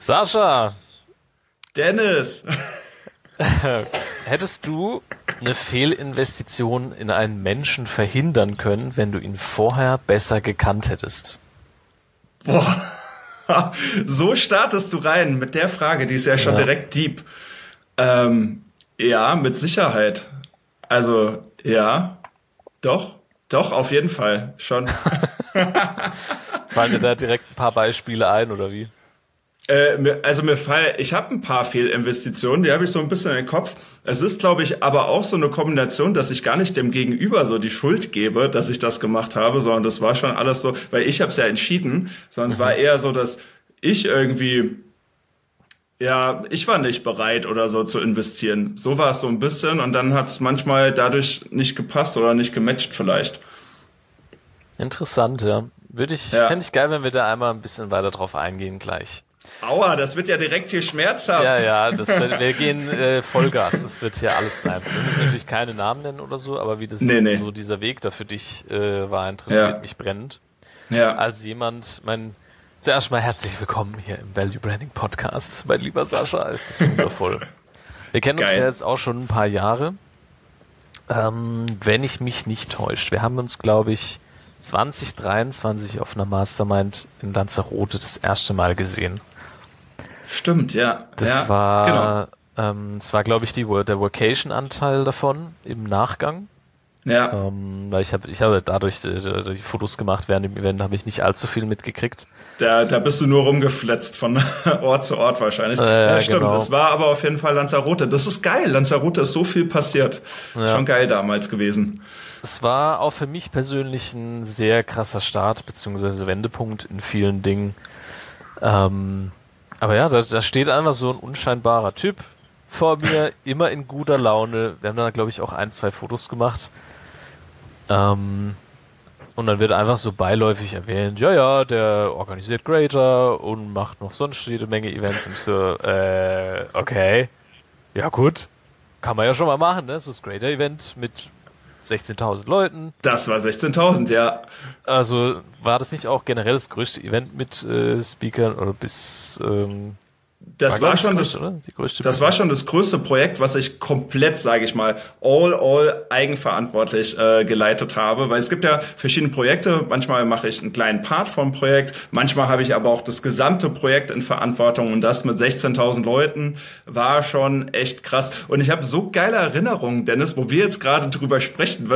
Sascha, Dennis! hättest du eine Fehlinvestition in einen Menschen verhindern können, wenn du ihn vorher besser gekannt hättest? Boah, so startest du rein mit der Frage, die ist ja schon direkt deep. Ja, mit Sicherheit. Also, ja, doch, auf jeden Fall, schon. Fallen dir da direkt ein paar Beispiele ein, oder wie? Ich habe ein paar Fehlinvestitionen, die habe ich so ein bisschen im Kopf. Es ist, glaube ich, aber auch so eine Kombination, dass ich gar nicht dem Gegenüber so die Schuld gebe, dass ich das gemacht habe, sondern das war schon alles so, weil ich habe es ja entschieden, sondern es war eher so, dass ich irgendwie, ja, ich war nicht bereit oder so zu investieren. So war es so ein bisschen und dann hat es manchmal dadurch nicht gepasst oder nicht gematcht vielleicht. Interessant, ja. Fände ich geil, wenn wir da einmal ein bisschen weiter drauf eingehen gleich. Aua, das wird ja direkt hier schmerzhaft. Ja, wir gehen Vollgas. Das wird hier alles sein. Wir müssen natürlich keine Namen nennen oder so, aber wie das so dieser Weg da für dich war, interessiert mich brennend. Ja. Als zuerst mal herzlich willkommen hier im Value Branding Podcast, mein lieber Sascha. Es ist wundervoll. Wir kennen uns ja jetzt auch schon ein paar Jahre. Wenn ich mich nicht täusche. Wir haben uns, glaube ich, 2023 auf einer Mastermind in Lanzarote das erste Mal gesehen. Stimmt, ja. Das war, glaube ich, der Workation-Anteil davon im Nachgang. Ja. Weil ich habe dadurch die Fotos gemacht während dem Event, habe ich nicht allzu viel mitgekriegt. Da bist du nur rumgefletzt von Ort zu Ort wahrscheinlich. Ja, stimmt. Genau. Es war aber auf jeden Fall Lanzarote. Das ist geil. Lanzarote ist so viel passiert. Ja. Schon geil damals gewesen. Es war auch für mich persönlich ein sehr krasser Start bzw. Wendepunkt in vielen Dingen. Aber ja, da steht einfach so ein unscheinbarer Typ vor mir, immer in guter Laune. Wir haben da, glaube ich, auch 1-2 Fotos gemacht. Und dann wird einfach so beiläufig erwähnt, ja, der organisiert Greater und macht noch sonst jede Menge Events. Und ich so, okay, ja gut, kann man ja schon mal machen, ne? So das Greater-Event mit 16.000 Leuten. Das war 16.000, ja. Also war das nicht auch generell das größte Event mit Speakern oder bis... Das war schon das größte Projekt, was ich komplett, sage ich mal, all eigenverantwortlich geleitet habe, weil es gibt ja verschiedene Projekte. Manchmal mache ich einen kleinen Part vom Projekt, manchmal habe ich aber auch das gesamte Projekt in Verantwortung und das mit 16.000 Leuten war schon echt krass. Und ich habe so geile Erinnerungen, Dennis, wo wir jetzt gerade drüber sprechen,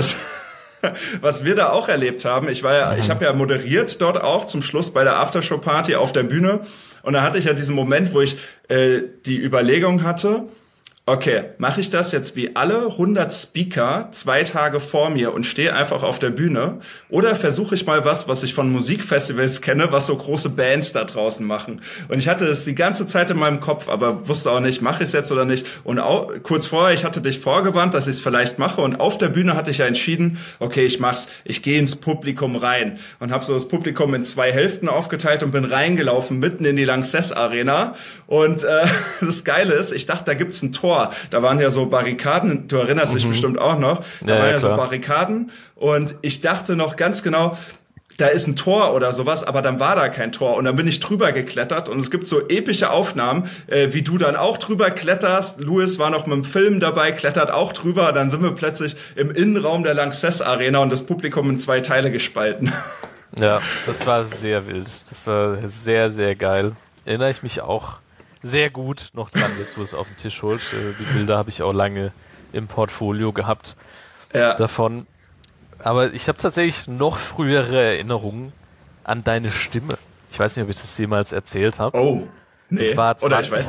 was wir da auch erlebt haben. Ich habe ja moderiert dort auch zum Schluss bei der Aftershow-Party auf der Bühne. Und da hatte ich ja diesen Moment, wo ich die Überlegung hatte, okay, mache ich das jetzt wie alle 100 Speaker 2 Tage vor mir und stehe einfach auf der Bühne? Oder versuche ich mal was ich von Musikfestivals kenne, was so große Bands da draußen machen? Und ich hatte das die ganze Zeit in meinem Kopf, aber wusste auch nicht, mache ich es jetzt oder nicht? Und auch, kurz vorher, ich hatte dich vorgewarnt, dass ich es vielleicht mache. Und auf der Bühne hatte ich ja entschieden, okay, ich mach's. Ich gehe ins Publikum rein. Und habe so das Publikum in 2 Hälften aufgeteilt und bin reingelaufen, mitten in die Lanxess Arena. Und das Geile ist, ich dachte, da gibt's ein Tor. Da waren ja so Barrikaden, du erinnerst dich bestimmt auch noch, da waren ja so Barrikaden und ich dachte noch ganz genau, da ist ein Tor oder sowas, aber dann war da kein Tor und dann bin ich drüber geklettert und es gibt so epische Aufnahmen, wie du dann auch drüber kletterst. Louis war noch mit dem Film dabei, klettert auch drüber, dann sind wir plötzlich im Innenraum der Lanxess Arena und das Publikum in 2 Teile gespalten. Ja, das war sehr wild, das war sehr, sehr geil. Erinnere ich mich auch sehr gut noch dran, jetzt wo es auf den Tisch holt. Die Bilder habe ich auch lange im Portfolio gehabt davon. Aber ich habe tatsächlich noch frühere Erinnerungen an deine Stimme. Ich weiß nicht, ob ich das jemals erzählt habe. Oh, nee. Ich war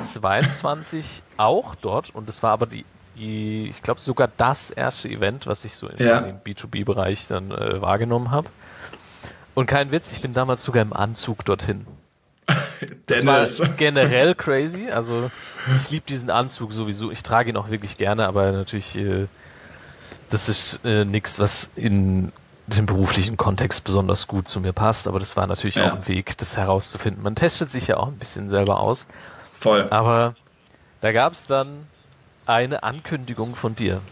2022 auch dort und es war aber ich glaube sogar das erste Event, was ich so im B2B-Bereich dann wahrgenommen habe. Und kein Witz, ich bin damals sogar im Anzug dorthin. Das war generell crazy, also ich liebe diesen Anzug sowieso, ich trage ihn auch wirklich gerne, aber natürlich, das ist nichts, was in dem beruflichen Kontext besonders gut zu mir passt, aber das war natürlich auch ein Weg, das herauszufinden. Man testet sich ja auch ein bisschen selber aus. Voll. Aber da gab es dann eine Ankündigung von dir.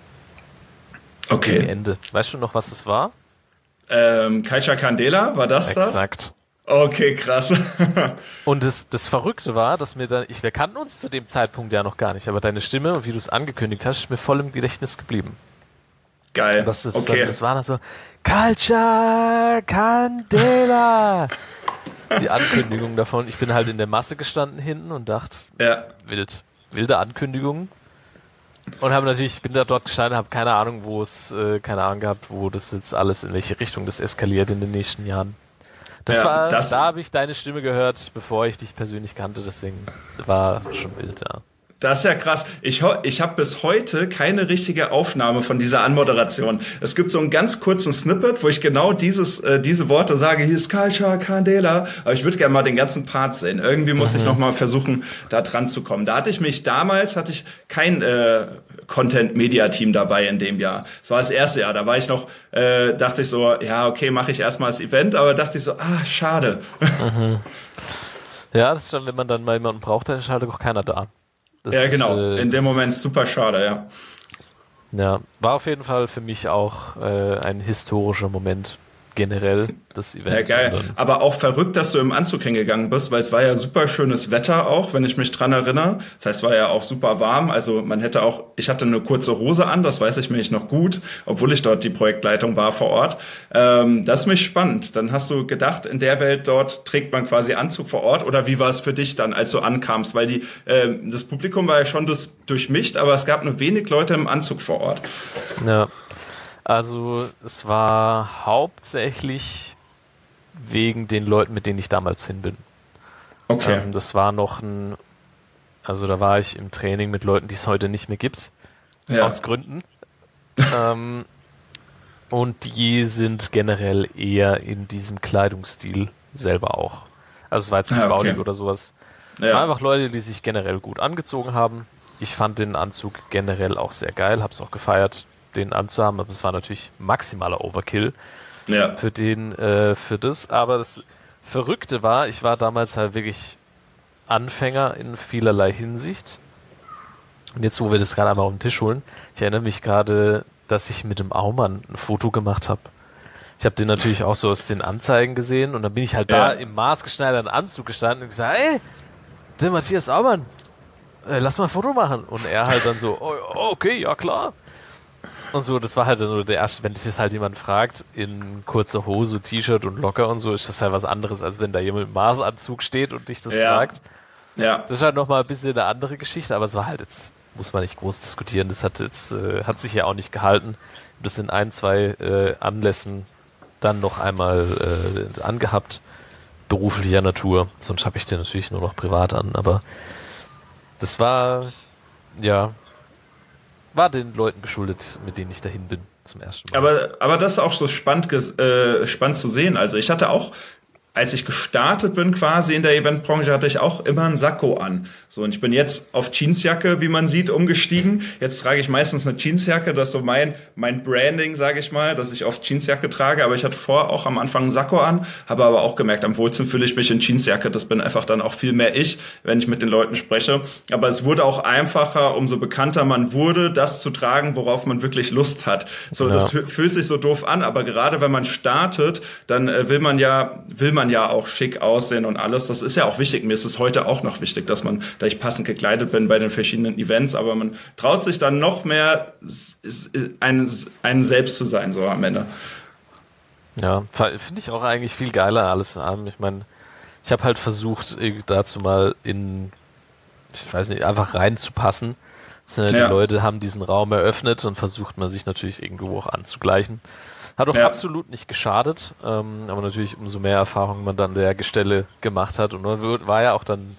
Okay. Am Ende. Weißt du noch, was es war? Kaisha Candela, war das? Exakt. Okay, krass. Und das Verrückte war, dass wir kannten uns zu dem Zeitpunkt ja noch gar nicht, aber deine Stimme und wie du es angekündigt hast, ist mir voll im Gedächtnis geblieben. Geil. Das war dann so, Culture Candela. Die Ankündigung davon. Ich bin halt in der Masse gestanden hinten und dachte, wilde Ankündigungen. Und bin da dort gestanden, habe keine Ahnung, keine Ahnung gehabt, wo das jetzt alles, in welche Richtung das eskaliert in den nächsten Jahren. Da habe ich deine Stimme gehört, bevor ich dich persönlich kannte, deswegen war schon wild, ja. Das ist ja krass. Ich habe bis heute keine richtige Aufnahme von dieser Anmoderation. Es gibt so einen ganz kurzen Snippet, wo ich genau diese Worte sage, hier ist Culture Candela, aber ich würde gerne mal den ganzen Part sehen. Irgendwie muss ich noch mal versuchen, da dran zu kommen. Damals hatte ich kein Content-Media-Team dabei in dem Jahr. Das war das erste Jahr. Da war ich noch, dachte ich so, ja, okay, mache ich erstmal das Event, aber dachte ich so, schade. Ja, das ist dann, wenn man dann mal jemanden braucht, dann ist halt auch keiner da. Ja, genau. In dem Moment super schade, ja. Ja, war auf jeden Fall für mich auch ein historischer Moment generell, das Event. Ja, geil. Aber auch verrückt, dass du im Anzug hingegangen bist, weil es war ja super schönes Wetter auch, wenn ich mich dran erinnere. Das heißt, es war ja auch super warm. Also ich hatte eine kurze Hose an, das weiß ich mich noch gut, obwohl ich dort die Projektleitung war vor Ort. Das ist mich spannend. Dann hast du gedacht, in der Welt dort trägt man quasi Anzug vor Ort, oder wie war es für dich dann, als du ankamst? Weil das Publikum war ja schon durchmischt, aber es gab nur wenig Leute im Anzug vor Ort. Ja. Also es war hauptsächlich wegen den Leuten, mit denen ich damals hin bin. Okay. Das war da war ich im Training mit Leuten, die es heute nicht mehr gibt, aus Gründen. Und die sind generell eher in diesem Kleidungsstil selber auch. Also es war jetzt nicht Baulig oder sowas. Ja. Einfach Leute, die sich generell gut angezogen haben. Ich fand den Anzug generell auch sehr geil, hab's auch gefeiert, den anzuhaben, aber es war natürlich maximaler Overkill für das, aber das Verrückte war, ich war damals halt wirklich Anfänger in vielerlei Hinsicht, und jetzt, wo wir das gerade einmal auf den Tisch holen, ich erinnere mich gerade, dass ich mit dem Aumann ein Foto gemacht habe. Ich habe den natürlich auch so aus den Anzeigen gesehen, und dann bin ich halt da im maßgeschneiderten Anzug gestanden und gesagt, ey, der Matthias Aumann, lass mal ein Foto machen. Und er halt dann so, oh, okay, ja klar. Und so, das war halt nur der erste, wenn dich das halt jemand fragt, in kurzer Hose, T-Shirt und Locker und so, ist das halt was anderes, als wenn da jemand im Maßanzug steht und dich das fragt. Ja. Das ist halt nochmal ein bisschen eine andere Geschichte, aber es war halt jetzt, muss man nicht groß diskutieren, das hat sich ja auch nicht gehalten. Das in 1-2 Anlässen dann noch einmal angehabt, beruflicher Natur, sonst habe ich den natürlich nur noch privat an, aber das war den Leuten geschuldet, mit denen ich dahin bin zum ersten Mal. Aber das ist auch so spannend zu sehen. Also ich hatte auch, als ich gestartet bin quasi in der Eventbranche, hatte ich auch immer einen Sakko an. So, und ich bin jetzt auf Jeansjacke, wie man sieht, umgestiegen. Jetzt trage ich meistens eine Jeansjacke, das ist so mein Branding, sage ich mal, dass ich oft Jeansjacke trage. Aber ich hatte vorher auch am Anfang einen Sakko an, habe aber auch gemerkt, am wohlsten fühle ich mich in Jeansjacke. Das bin einfach dann auch viel mehr ich, wenn ich mit den Leuten spreche. Aber es wurde auch einfacher, umso bekannter man wurde, das zu tragen, worauf man wirklich Lust hat. So, das fühlt sich so doof an, aber gerade wenn man startet, dann will man ja auch schick aussehen und alles. Das ist ja auch wichtig. Mir ist es heute auch noch wichtig, da ich passend gekleidet bin bei den verschiedenen Events, aber man traut sich dann noch mehr, ein selbst zu sein, so am Ende. Ja, finde ich auch eigentlich viel geiler alles. Ich meine, ich habe halt versucht, dazu mal einfach reinzupassen. Die Leute haben diesen Raum eröffnet und versucht man sich natürlich irgendwo auch anzugleichen. Hat auch absolut nicht geschadet, aber natürlich umso mehr Erfahrung man dann der Gestelle gemacht hat, und man war ja auch dann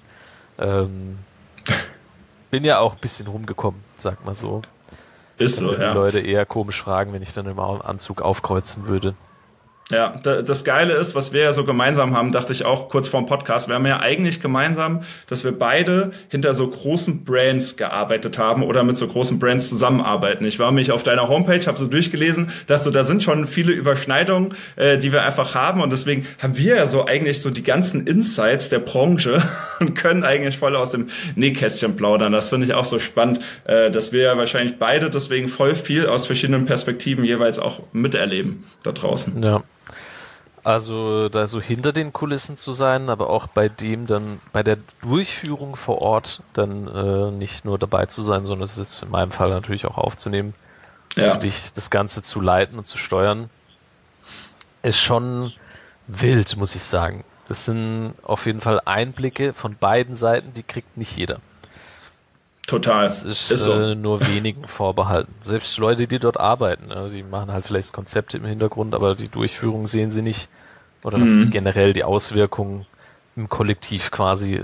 bin ja auch ein bisschen rumgekommen, sag mal so. Ist so, die Leute eher komisch fragen, wenn ich dann im Anzug aufkreuzen würde. Ja, das Geile ist, was wir ja so gemeinsam haben, dachte ich auch kurz vorm Podcast, wir haben ja eigentlich gemeinsam, dass wir beide hinter so großen Brands gearbeitet haben oder mit so großen Brands zusammenarbeiten. Ich war mich auf deiner Homepage, habe so durchgelesen, dass da sind schon viele Überschneidungen, die wir einfach haben, und deswegen haben wir ja so eigentlich so die ganzen Insights der Branche und können eigentlich voll aus dem Nähkästchen plaudern. Das finde ich auch so spannend, dass wir ja wahrscheinlich beide deswegen voll viel aus verschiedenen Perspektiven jeweils auch miterleben da draußen. Ja. Also da so hinter den Kulissen zu sein, aber auch bei der Durchführung vor Ort dann nicht nur dabei zu sein, sondern es ist in meinem Fall natürlich auch aufzunehmen, für dich das Ganze zu leiten und zu steuern, ist schon wild, muss ich sagen. Das sind auf jeden Fall Einblicke von beiden Seiten, die kriegt nicht jeder. Total. Das ist so. Nur wenigen vorbehalten. Selbst Leute, die dort arbeiten, die machen halt vielleicht Konzepte im Hintergrund, aber die Durchführung sehen sie nicht. Oder was generell die Auswirkungen im Kollektiv quasi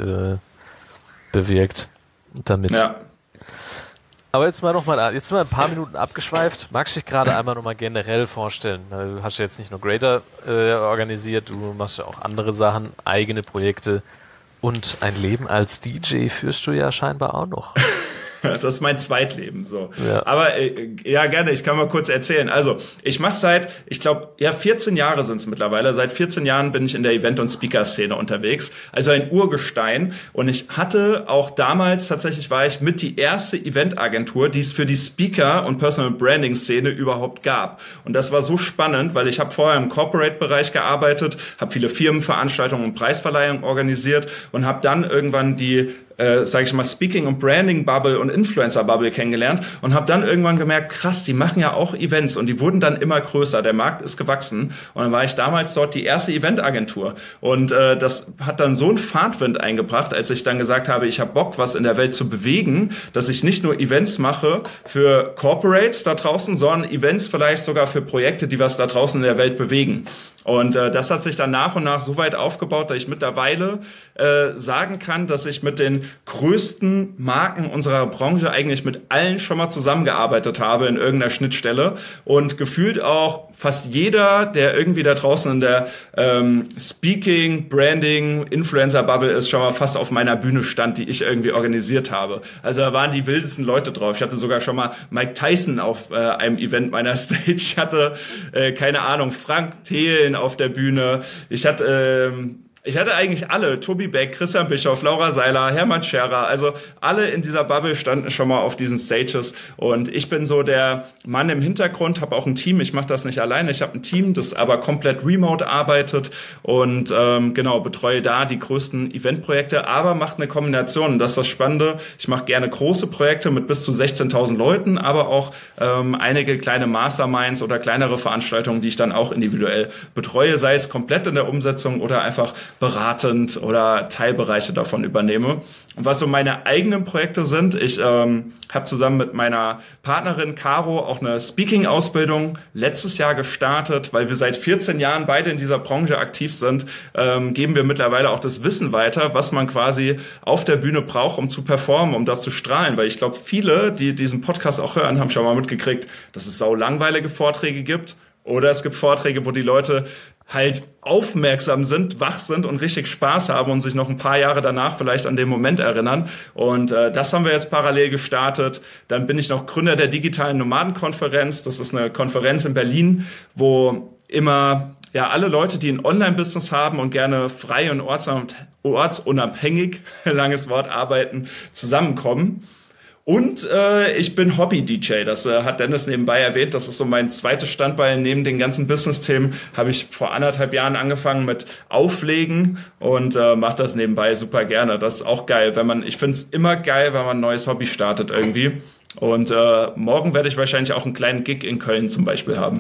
bewirkt damit. Ja. Aber jetzt mal ein paar Minuten abgeschweift. Magst du dich gerade einmal nochmal generell vorstellen? Du hast ja jetzt nicht nur Greater organisiert, du machst ja auch andere Sachen, eigene Projekte. Und ein Leben als DJ führst du ja scheinbar auch noch. Das ist mein Zweitleben, so. Ja. Aber ja, gerne, ich kann mal kurz erzählen. Also, ich mache 14 Jahre sind es mittlerweile. Seit 14 Jahren bin ich in der Event- und Speaker-Szene unterwegs. Also ein Urgestein. Und ich hatte auch damals, tatsächlich war ich mit die erste Eventagentur, die es für die Speaker- und Personal-Branding-Szene überhaupt gab. Und das war so spannend, weil ich habe vorher im Corporate-Bereich gearbeitet, habe viele Firmenveranstaltungen und Preisverleihungen organisiert und habe dann irgendwann die Speaking- und Branding-Bubble und Influencer-Bubble kennengelernt und habe dann irgendwann gemerkt, krass, die machen ja auch Events und die wurden dann immer größer, der Markt ist gewachsen und dann war ich damals dort die erste Eventagentur und das hat dann so einen Fahrtwind eingebracht, als ich dann gesagt habe, ich habe Bock, was in der Welt zu bewegen, dass ich nicht nur Events mache für Corporates da draußen, sondern Events vielleicht sogar für Projekte, die was da draußen in der Welt bewegen. Und das hat sich dann nach und nach so weit aufgebaut, dass ich mittlerweile sagen kann, dass ich mit den größten Marken unserer Branche eigentlich mit allen schon mal zusammengearbeitet habe in irgendeiner Schnittstelle und gefühlt auch fast jeder, der irgendwie da draußen in der Speaking, Branding, Influencer-Bubble ist, schon mal fast auf meiner Bühne stand, die ich irgendwie organisiert habe. Also da waren die wildesten Leute drauf. Ich hatte sogar schon mal Mike Tyson auf einem Event meiner Stage. Ich hatte, keine Ahnung, Frank Thelen auf der Bühne. Ich hatte eigentlich alle, Tobi Beck, Christian Bischoff, Laura Seiler, Hermann Scherer, also alle in dieser Bubble standen schon mal auf diesen Stages und ich bin so der Mann im Hintergrund, habe auch ein Team, ich mache das nicht alleine, ich habe ein Team, das aber komplett remote arbeitet und betreue da die größten Eventprojekte, aber macht eine Kombination und das ist das Spannende, ich mache gerne große Projekte mit bis zu 16.000 Leuten, aber auch einige kleine Masterminds oder kleinere Veranstaltungen, die ich dann auch individuell betreue, sei es komplett in der Umsetzung oder einfach beratend oder Teilbereiche davon übernehme. Und was so meine eigenen Projekte sind, ich habe zusammen mit meiner Partnerin Caro auch eine Speaking-Ausbildung letztes Jahr gestartet, weil wir seit 14 Jahren beide in dieser Branche aktiv sind, geben wir mittlerweile auch das Wissen weiter, was man quasi auf der Bühne braucht, um zu performen, um das zu strahlen, weil ich glaube, viele, die diesen Podcast auch hören, haben schon mal mitgekriegt, dass es sau langweilige Vorträge gibt oder es gibt Vorträge, wo die Leute halt aufmerksam sind, wach sind und richtig Spaß haben und sich noch ein paar Jahre danach vielleicht an den Moment erinnern. Und das haben wir jetzt parallel gestartet. Dann bin ich noch Gründer der digitalen Nomadenkonferenz. Das ist eine Konferenz in Berlin, wo immer alle Leute, die ein Online-Business haben und gerne frei und ortsunabhängig, langes Wort, arbeiten, zusammenkommen. Und ich bin Hobby-DJ, das hat Dennis nebenbei erwähnt, das ist so mein zweites Standbein. Neben den ganzen Business-Themen habe ich vor 1,5 Jahren angefangen mit Auflegen und mache das nebenbei super gerne. Das ist auch geil, ich finde es immer geil, wenn man ein neues Hobby startet irgendwie. Und morgen werde ich wahrscheinlich auch einen kleinen Gig in Köln zum Beispiel haben.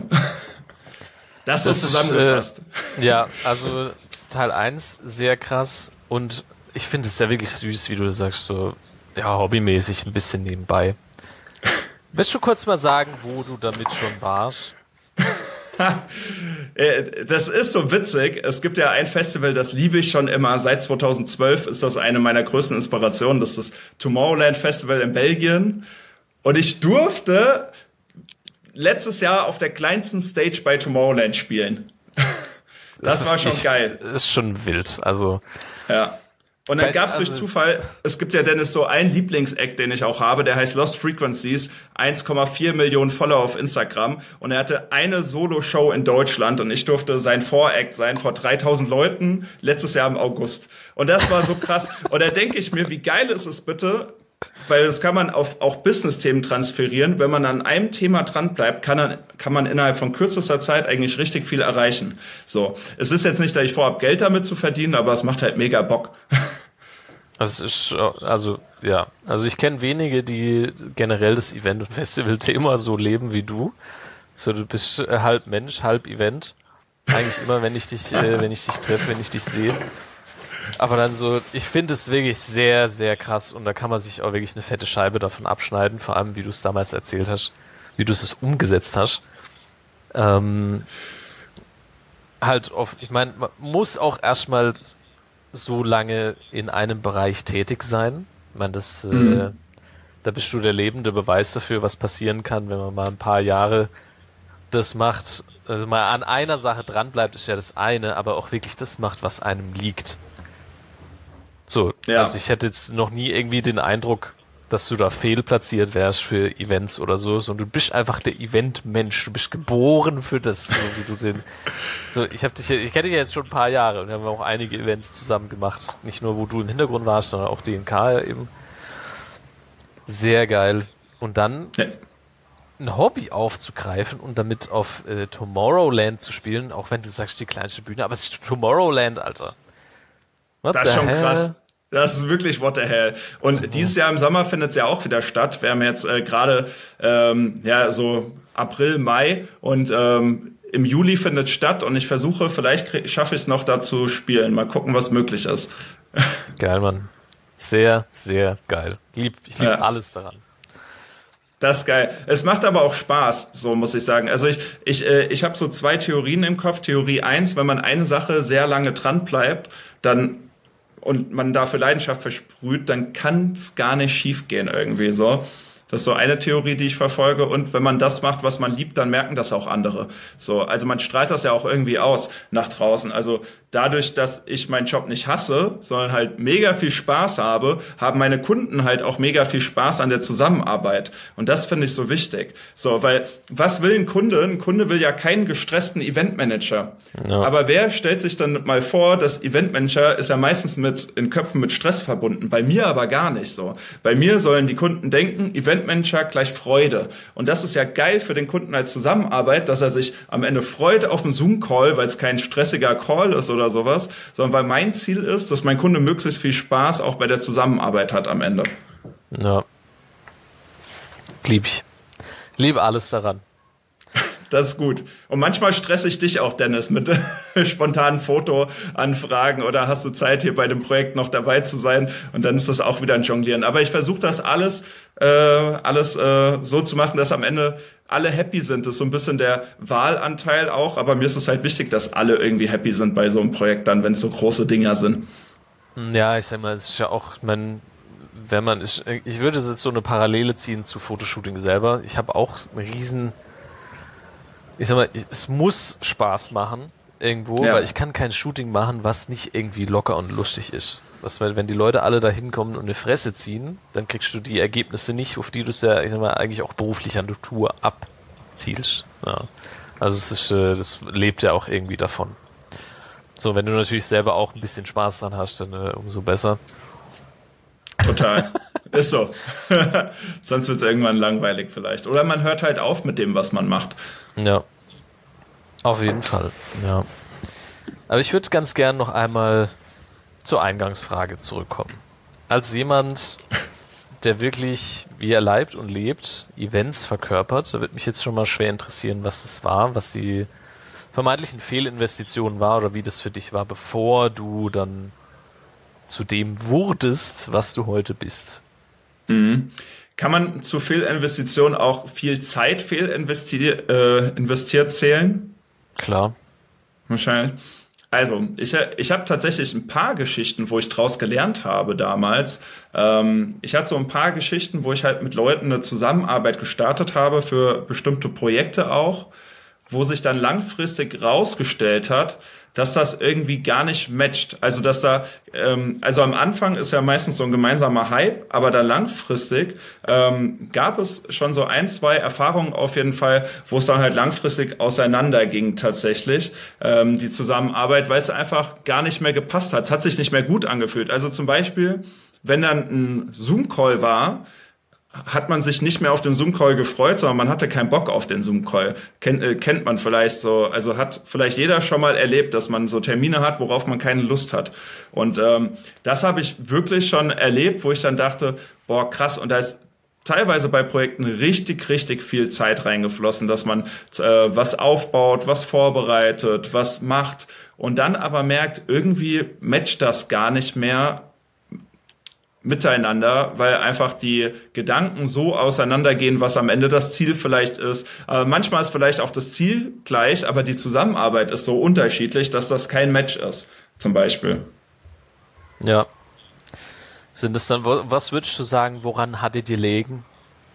Das so zusammengefasst. Ja, also Teil 1 sehr krass und ich finde es ja wirklich süß, wie du sagst, so hobbymäßig ein bisschen nebenbei. Willst du kurz mal sagen, wo du damit schon warst? Das ist so witzig. Es gibt ja ein Festival, das liebe ich schon immer. Seit 2012 ist das eine meiner größten Inspirationen. Das ist das Tomorrowland Festival in Belgien. Und ich durfte letztes Jahr auf der kleinsten Stage bei Tomorrowland spielen. Das war schon geil. Ist schon wild. Also ja. Und dann gab's durch Zufall, es gibt ja, Dennis, so einen Lieblingseck, den ich auch habe, der heißt Lost Frequencies, 1,4 Millionen Follower auf Instagram und er hatte eine Solo-Show in Deutschland und ich durfte sein Voract sein vor 3.000 Leuten letztes Jahr im August. Und das war so krass. Und da denke ich mir, wie geil ist es bitte, weil das kann man auf auch Business-Themen transferieren. Wenn man an einem Thema dran bleibt, kann man innerhalb von kürzester Zeit eigentlich richtig viel erreichen. So, es ist jetzt nicht, dass ich vorhabe, Geld damit zu verdienen, aber es macht halt mega Bock. Also ich kenne wenige, die generell das Event- und Festival-Thema so leben wie du. So, du bist halb Mensch, halb Event. Eigentlich immer, wenn ich dich treffe, wenn ich dich sehe. Aber dann so, ich finde es wirklich sehr, sehr krass und da kann man sich auch wirklich eine fette Scheibe davon abschneiden, vor allem wie du es damals erzählt hast, wie du es umgesetzt hast. Ich meine, man muss auch erstmal so lange in einem Bereich tätig sein. Ich meine, da bist du der lebende Beweis dafür, was passieren kann, wenn man mal ein paar Jahre das macht. Also mal an einer Sache dran bleibt, ist ja das eine, aber auch wirklich das macht, was einem liegt. So, ja. Also ich hätte jetzt noch nie irgendwie den Eindruck, dass du da fehlplatziert wärst für Events oder so, sondern du bist einfach der Event-Mensch. Du bist geboren für das, so wie du den. So, ich kenne dich ja jetzt schon ein paar Jahre und wir haben auch einige Events zusammen gemacht. Nicht nur, wo du im Hintergrund warst, sondern auch DNK eben. Sehr geil. Und dann ein Hobby aufzugreifen und damit auf Tomorrowland zu spielen, auch wenn du sagst, die kleinste Bühne, aber es ist Tomorrowland, Alter. Das ist schon krass. Das ist wirklich what the hell. Und dieses Jahr im Sommer findet es ja auch wieder statt. Wir haben jetzt gerade so April, Mai und im Juli findet es statt und ich versuche, vielleicht schaffe ich es noch da zu spielen. Mal gucken, was möglich ist. Geil, Mann. Sehr, sehr geil. Ich liebe alles daran. Das ist geil. Es macht aber auch Spaß, so muss ich sagen. Also ich habe so 2 Theorien im Kopf. Theorie 1, wenn man eine Sache sehr lange dran bleibt, und man dafür Leidenschaft versprüht, dann kann es gar nicht schief gehen irgendwie so. Das ist so eine Theorie, die ich verfolge. Und wenn man das macht, was man liebt, dann merken das auch andere. So, also man strahlt das ja auch irgendwie aus nach draußen. Also dadurch, dass ich meinen Job nicht hasse, sondern halt mega viel Spaß habe, haben meine Kunden halt auch mega viel Spaß an der Zusammenarbeit. Und das finde ich so wichtig. So, weil was will ein Kunde? Ein Kunde will ja keinen gestressten Eventmanager. Ja. Aber wer stellt sich dann mal vor, das Eventmanager ist ja meistens in Köpfen mit Stress verbunden. Bei mir aber gar nicht so. Bei mir sollen die Kunden denken, Eventmanager gleich Freude. Und das ist ja geil für den Kunden als Zusammenarbeit, dass er sich am Ende freut auf einen Zoom-Call, weil es kein stressiger Call ist oder sowas, sondern weil mein Ziel ist, dass mein Kunde möglichst viel Spaß auch bei der Zusammenarbeit hat am Ende. Ja. Liebe alles daran. Das ist gut. Und manchmal stresse ich dich auch, Dennis, mit spontanen Fotoanfragen oder hast du Zeit, hier bei dem Projekt noch dabei zu sein? Und dann ist das auch wieder ein Jonglieren. Aber ich versuche das alles so zu machen, dass am Ende alle happy sind. Das ist so ein bisschen der Wahlanteil auch. Aber mir ist es halt wichtig, dass alle irgendwie happy sind bei so einem Projekt dann, wenn es so große Dinger sind. Ja, ich sag mal, es ist ja auch, ich würde jetzt so eine Parallele ziehen zu Fotoshooting selber. Ich habe auch einen riesen, ich sag mal, es muss Spaß machen irgendwo, weil ich kann kein Shooting machen, was nicht irgendwie locker und lustig ist. Wenn die Leute alle da hinkommen und eine Fresse ziehen, dann kriegst du die Ergebnisse nicht, auf die du es ja, ich sag mal, eigentlich auch beruflicher Natur abzielst. Ja. Also das lebt ja auch irgendwie davon. So, wenn du natürlich selber auch ein bisschen Spaß dran hast, dann umso besser. Total. Ist so. Sonst wird es irgendwann langweilig vielleicht. Oder man hört halt auf mit dem, was man macht. Ja. Auf jeden Fall. Ja. Aber ich würde ganz gern noch einmal zur Eingangsfrage zurückkommen. Als jemand, der wirklich, wie er leibt und lebt, Events verkörpert, da würde mich jetzt schon mal schwer interessieren, was das war, was die vermeintlichen Fehlinvestitionen war oder wie das für dich war, bevor du dann zu dem wurdest, was du heute bist. Mhm. Kann man zu Fehlinvestitionen auch viel Zeit investiert zählen? Klar. Wahrscheinlich. Also, ich habe tatsächlich ein paar Geschichten, wo ich draus gelernt habe damals. Ich hatte so ein paar Geschichten, wo ich halt mit Leuten eine Zusammenarbeit gestartet habe für bestimmte Projekte auch, wo sich dann langfristig rausgestellt hat, dass das irgendwie gar nicht matcht. Also also am Anfang ist ja meistens so ein gemeinsamer Hype, aber dann langfristig gab es schon so 1, 2 Erfahrungen auf jeden Fall, wo es dann halt langfristig auseinanderging tatsächlich, die Zusammenarbeit, weil es einfach gar nicht mehr gepasst hat. Es hat sich nicht mehr gut angefühlt. Also zum Beispiel wenn dann ein Zoom-Call war, hat man sich nicht mehr auf den Zoom-Call gefreut, sondern man hatte keinen Bock auf den Zoom-Call. Kennt man vielleicht so, also hat vielleicht jeder schon mal erlebt, dass man so Termine hat, worauf man keine Lust hat. Und das habe ich wirklich schon erlebt, wo ich dann dachte, boah, krass, und da ist teilweise bei Projekten richtig, richtig viel Zeit reingeflossen, dass man was aufbaut, was vorbereitet, was macht und dann aber merkt, irgendwie matcht das gar nicht mehr miteinander, weil einfach die Gedanken so auseinandergehen, was am Ende das Ziel vielleicht ist. Manchmal ist vielleicht auch das Ziel gleich, aber die Zusammenarbeit ist so unterschiedlich, dass das kein Match ist, zum Beispiel. Ja. Sind es dann, was würdest du sagen, woran hattet ihr gelegen?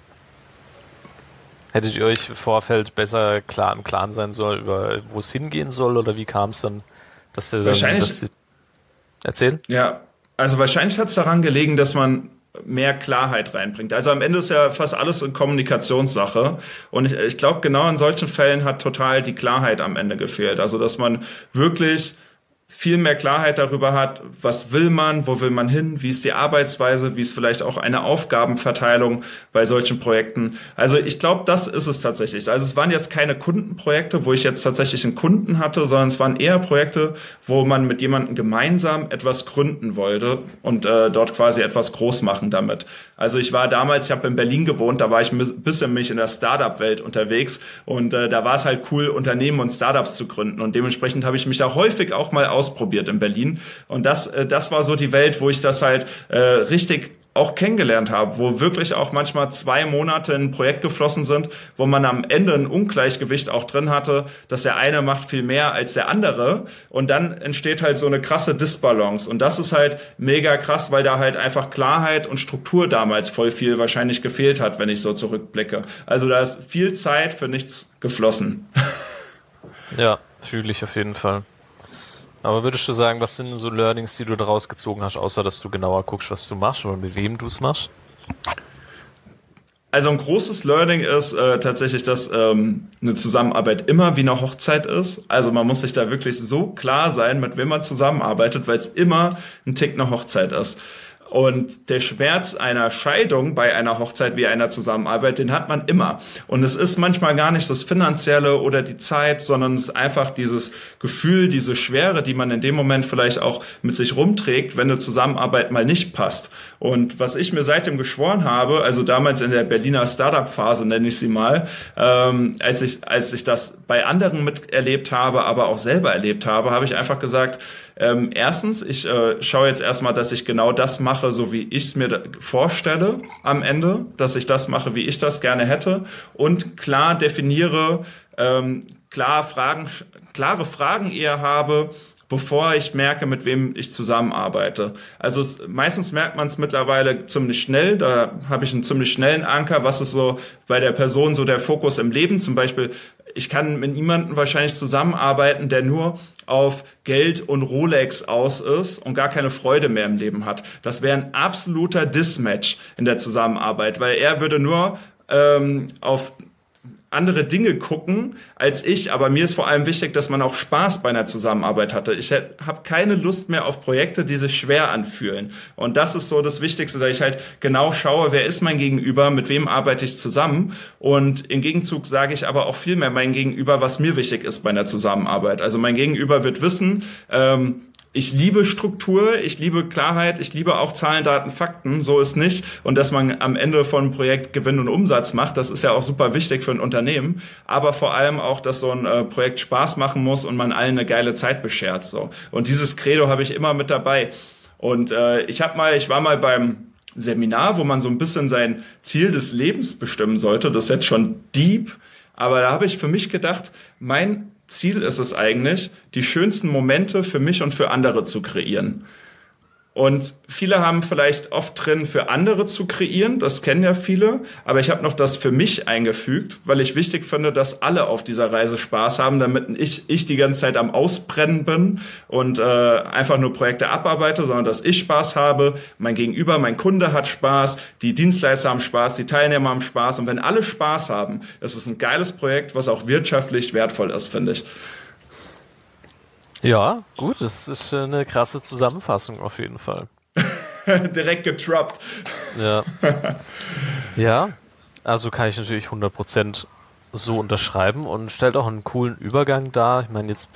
Hättet ihr euch im Vorfeld besser im Klaren sein sollen, über wo es hingehen soll, oder wie kam es dann, dass ihr dann... Erzähl? Ja, also wahrscheinlich hat es daran gelegen, dass man mehr Klarheit reinbringt. Also am Ende ist ja fast alles eine Kommunikationssache. Und ich glaube, genau in solchen Fällen hat total die Klarheit am Ende gefehlt. Also dass man wirklich viel mehr Klarheit darüber hat, was will man, wo will man hin, wie ist die Arbeitsweise, wie ist vielleicht auch eine Aufgabenverteilung bei solchen Projekten. Also ich glaube, das ist es tatsächlich. Also es waren jetzt keine Kundenprojekte, wo ich jetzt tatsächlich einen Kunden hatte, sondern es waren eher Projekte, wo man mit jemandem gemeinsam etwas gründen wollte und dort quasi etwas groß machen damit. Also ich habe in Berlin gewohnt, da war ich ein bisschen in der Startup-Welt unterwegs und da war es halt cool, Unternehmen und Startups zu gründen und dementsprechend habe ich mich da häufig auch mal ausprobiert in Berlin. Und das war so die Welt, wo ich das halt richtig auch kennengelernt habe, wo wirklich auch manchmal 2 Monate in ein Projekt geflossen sind, wo man am Ende ein Ungleichgewicht auch drin hatte, dass der eine macht viel mehr als der andere und dann entsteht halt so eine krasse Disbalance und das ist halt mega krass, weil da halt einfach Klarheit und Struktur damals voll viel wahrscheinlich gefehlt hat, wenn ich so zurückblicke. Also da ist viel Zeit für nichts geflossen. Ja, fühle ich auf jeden Fall. Aber würdest du sagen, was sind so Learnings, die du daraus gezogen hast, außer dass du genauer guckst, was du machst oder mit wem du es machst? Also ein großes Learning ist tatsächlich, dass eine Zusammenarbeit immer wie eine Hochzeit ist. Also man muss sich da wirklich so klar sein, mit wem man zusammenarbeitet, weil es immer ein Tick eine Hochzeit ist. Und der Schmerz einer Scheidung bei einer Hochzeit wie einer Zusammenarbeit, den hat man immer. Und es ist manchmal gar nicht das Finanzielle oder die Zeit, sondern es ist einfach dieses Gefühl, diese Schwere, die man in dem Moment vielleicht auch mit sich rumträgt, wenn eine Zusammenarbeit mal nicht passt. Und was ich mir seitdem geschworen habe, also damals in der Berliner Startup-Phase nenne ich sie mal, als ich das bei anderen miterlebt habe, aber auch selber erlebt habe, habe ich einfach gesagt, erstens, ich schaue jetzt erstmal, dass ich genau das mache, so wie ich es mir vorstelle am Ende, dass ich das mache, wie ich das gerne hätte und klar definiere, klare Fragen eher habe, bevor ich merke, mit wem ich zusammenarbeite. Also meistens merkt man es mittlerweile ziemlich schnell, da habe ich einen ziemlich schnellen Anker, was ist so bei der Person so der Fokus im Leben, zum Beispiel ich kann mit niemandem wahrscheinlich zusammenarbeiten, der nur auf Geld und Rolex aus ist und gar keine Freude mehr im Leben hat. Das wäre ein absoluter Dismatch in der Zusammenarbeit, weil er würde nur auf andere Dinge gucken als ich, aber mir ist vor allem wichtig, dass man auch Spaß bei einer Zusammenarbeit hatte. Ich habe keine Lust mehr auf Projekte, die sich schwer anfühlen. Und das ist so das Wichtigste, dass ich halt genau schaue, wer ist mein Gegenüber, mit wem arbeite ich zusammen. Und im Gegenzug sage ich aber auch viel mehr mein Gegenüber, was mir wichtig ist bei einer Zusammenarbeit. Also mein Gegenüber wird wissen, ich liebe Struktur, ich liebe Klarheit, ich liebe auch Zahlen, Daten, Fakten, so ist nicht. Und dass man am Ende von einem Projekt Gewinn und Umsatz macht, das ist ja auch super wichtig für ein Unternehmen. Aber vor allem auch, dass so ein Projekt Spaß machen muss und man allen eine geile Zeit beschert. So. Und dieses Credo habe ich immer mit dabei. Und ich war mal beim Seminar, wo man so ein bisschen sein Ziel des Lebens bestimmen sollte. Das ist jetzt schon deep. Aber da habe ich für mich gedacht, mein Ziel ist es eigentlich, die schönsten Momente für mich und für andere zu kreieren. Und viele haben vielleicht oft drin, für andere zu kreieren, das kennen ja viele, aber ich habe noch das für mich eingefügt, weil ich wichtig finde, dass alle auf dieser Reise Spaß haben, damit ich die ganze Zeit am Ausbrennen bin und einfach nur Projekte abarbeite, sondern dass ich Spaß habe, mein Gegenüber, mein Kunde hat Spaß, die Dienstleister haben Spaß, die Teilnehmer haben Spaß und wenn alle Spaß haben, ist es ein geiles Projekt, was auch wirtschaftlich wertvoll ist, finde ich. Ja, gut, das ist eine krasse Zusammenfassung auf jeden Fall. direkt getroppt. Ja. Ja, also kann ich natürlich 100% so unterschreiben und stellt auch einen coolen Übergang dar. Ich meine, jetzt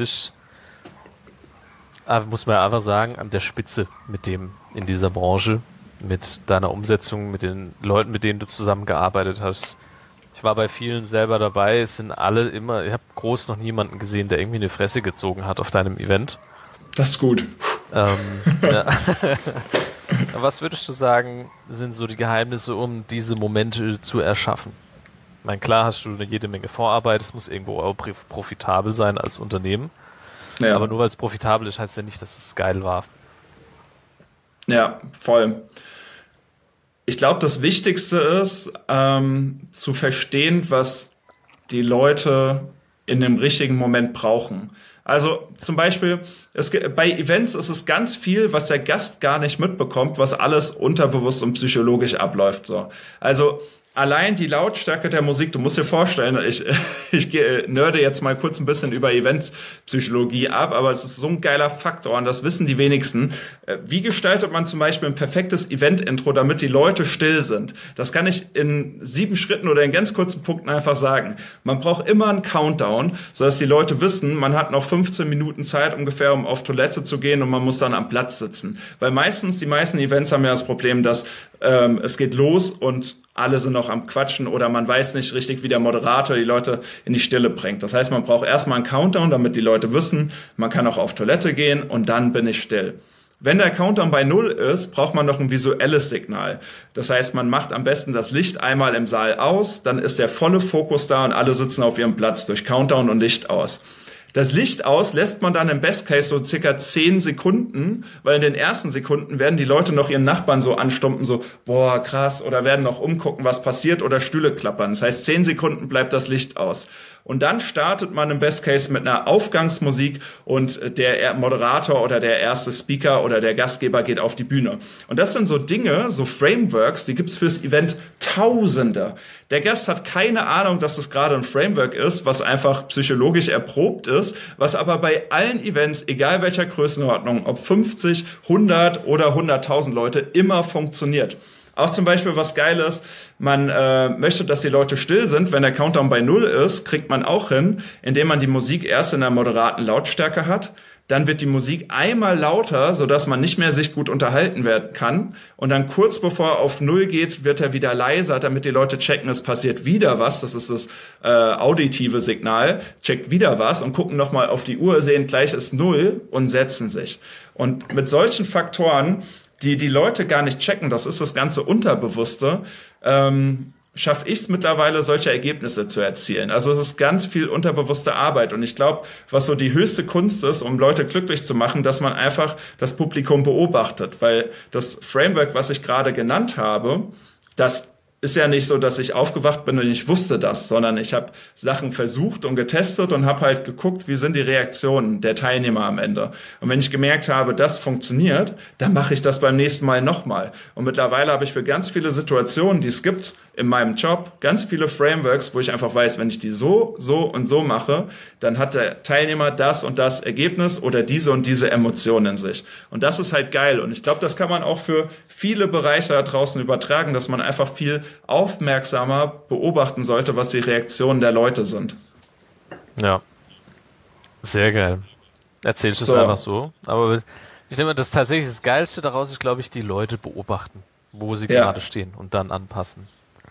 muss man ja einfach sagen, an der Spitze mit dem in dieser Branche, mit deiner Umsetzung, mit den Leuten, mit denen du zusammengearbeitet hast. Ich war bei vielen selber dabei, es sind alle immer, ich habe groß noch niemanden gesehen, der irgendwie eine Fresse gezogen hat auf deinem Event. Das ist gut. Ja. Was würdest du sagen, sind so die Geheimnisse, um diese Momente zu erschaffen? Ich meine, klar hast du jede Menge Vorarbeit, es muss irgendwo auch profitabel sein als Unternehmen. Ja. Aber nur weil es profitabel ist, heißt ja nicht, dass es geil war. Ja, voll. Ich glaube, das Wichtigste ist, zu verstehen, was die Leute in dem richtigen Moment brauchen. Also zum Beispiel, bei Events ist es ganz viel, was der Gast gar nicht mitbekommt, was alles unterbewusst und psychologisch abläuft. So. Also allein die Lautstärke der Musik, du musst dir vorstellen, ich nerde jetzt mal kurz ein bisschen über Eventpsychologie ab, aber es ist so ein geiler Faktor und das wissen die wenigsten. Wie gestaltet man zum Beispiel ein perfektes Event-Intro, damit die Leute still sind? Das kann ich in 7 Schritten oder in ganz kurzen Punkten einfach sagen. Man braucht immer einen Countdown, sodass die Leute wissen, man hat noch 15 Minuten Zeit ungefähr, um auf Toilette zu gehen und man muss dann am Platz sitzen. Weil die meisten Events haben ja das Problem, dass es geht los und alle sind noch am Quatschen oder man weiß nicht richtig, wie der Moderator die Leute in die Stille bringt. Das heißt, man braucht erstmal einen Countdown, damit die Leute wissen, man kann auch auf Toilette gehen und dann bin ich still. Wenn der Countdown bei 0 ist, braucht man noch ein visuelles Signal. Das heißt, man macht am besten das Licht einmal im Saal aus, dann ist der volle Fokus da und alle sitzen auf ihrem Platz durch Countdown und Licht aus. Das Licht aus lässt man dann im Best Case so circa 10 Sekunden, weil in den ersten Sekunden werden die Leute noch ihren Nachbarn so anstumpen, so, boah, krass, oder werden noch umgucken, was passiert, oder Stühle klappern. Das heißt, 10 Sekunden bleibt das Licht aus. Und dann startet man im Best Case mit einer Aufgangsmusik und der Moderator oder der erste Speaker oder der Gastgeber geht auf die Bühne. Und das sind so Dinge, so Frameworks, die gibt's fürs Event Tausende. Der Gast hat keine Ahnung, dass das gerade ein Framework ist, was einfach psychologisch erprobt ist, was aber bei allen Events, egal welcher Größenordnung, ob 50, 100 oder 100.000 Leute, immer funktioniert. Auch zum Beispiel was Geiles, man möchte, dass die Leute still sind. Wenn der Countdown bei 0 ist, kriegt man auch hin, indem man die Musik erst in einer moderaten Lautstärke hat. Dann wird die Musik einmal lauter, sodass man nicht mehr sich gut unterhalten werden kann. Und dann kurz bevor er auf 0 geht, wird er wieder leiser, damit die Leute checken, es passiert wieder was. Das ist das auditive Signal. Checkt wieder was und gucken nochmal auf die Uhr, sehen, gleich ist 0 und setzen sich. Und mit solchen Faktoren, die Leute gar nicht checken, das ist das ganze Unterbewusste, schaffe ich es mittlerweile, solche Ergebnisse zu erzielen. Also es ist ganz viel unterbewusste Arbeit. Und ich glaube, was so die höchste Kunst ist, um Leute glücklich zu machen, dass man einfach das Publikum beobachtet. Weil das Framework, was ich gerade genannt habe, das ist ja nicht so, dass ich aufgewacht bin und ich wusste das, sondern ich habe Sachen versucht und getestet und habe halt geguckt, wie sind die Reaktionen der Teilnehmer am Ende. Und wenn ich gemerkt habe, das funktioniert, dann mache ich das beim nächsten Mal nochmal. Und mittlerweile habe ich für ganz viele Situationen, die es gibt in meinem Job, ganz viele Frameworks, wo ich einfach weiß, wenn ich die so und so mache, dann hat der Teilnehmer das und das Ergebnis oder diese und diese Emotionen in sich. Und das ist halt geil. Und ich glaube, das kann man auch für viele Bereiche da draußen übertragen, dass man einfach viel aufmerksamer beobachten sollte, was die Reaktionen der Leute sind. Ja, sehr geil. Erzählst du es einfach so. Aber ich denke, das tatsächlich das Geilste daraus ist, glaube ich, die Leute beobachten, wo sie gerade stehen und dann anpassen.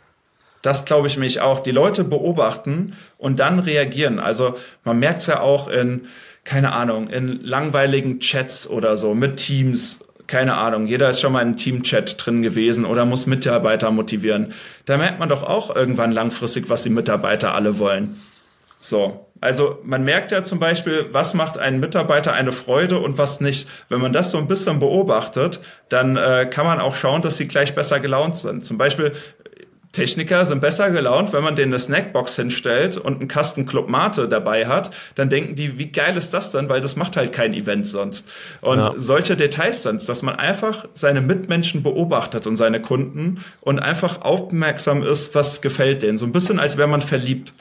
Das glaube ich mich auch. Die Leute beobachten und dann reagieren. Also man merkt es ja auch in, keine Ahnung, in langweiligen Chats oder so mit Teams. Keine Ahnung, jeder ist schon mal in Teamchat drin gewesen oder muss Mitarbeiter motivieren. Da merkt man doch auch irgendwann langfristig, was die Mitarbeiter alle wollen. So, also man merkt ja zum Beispiel, was macht einem Mitarbeiter eine Freude und was nicht. Wenn man das so ein bisschen beobachtet, dann kann man auch schauen, dass sie gleich besser gelaunt sind. Zum Beispiel Techniker sind besser gelaunt, wenn man denen eine Snackbox hinstellt und einen Kasten Club Mate dabei hat, dann denken die, wie geil ist das denn, weil das macht halt kein Event sonst. Und solche Details sind, dass man einfach seine Mitmenschen beobachtet und seine Kunden und einfach aufmerksam ist, was gefällt denen. So ein bisschen, als wäre man verliebt.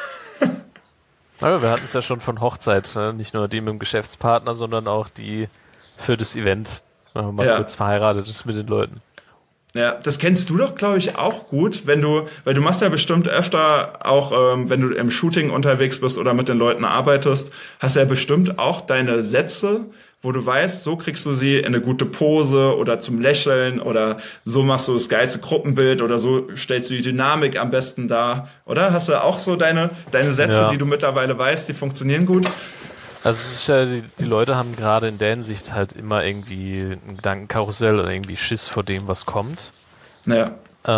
Ja, wir hatten es ja schon von Hochzeit, ne? Nicht nur die mit dem Geschäftspartner, sondern auch die für das Event. wenn man mal kurz verheiratet ist mit den Leuten. Ja, das kennst du doch, glaube ich, auch gut, weil du machst ja bestimmt öfter auch, wenn du im Shooting unterwegs bist oder mit den Leuten arbeitest, hast ja bestimmt auch deine Sätze, wo du weißt, so kriegst du sie in eine gute Pose oder zum Lächeln oder so machst du das geilste Gruppenbild oder so stellst du die Dynamik am besten dar, oder? Hast du auch so deine Sätze, die du mittlerweile weißt, die funktionieren gut? Also es ist ja, die Leute haben gerade in der Hinsicht halt immer irgendwie ein Gedankenkarussell oder irgendwie Schiss vor dem, was kommt. Ja.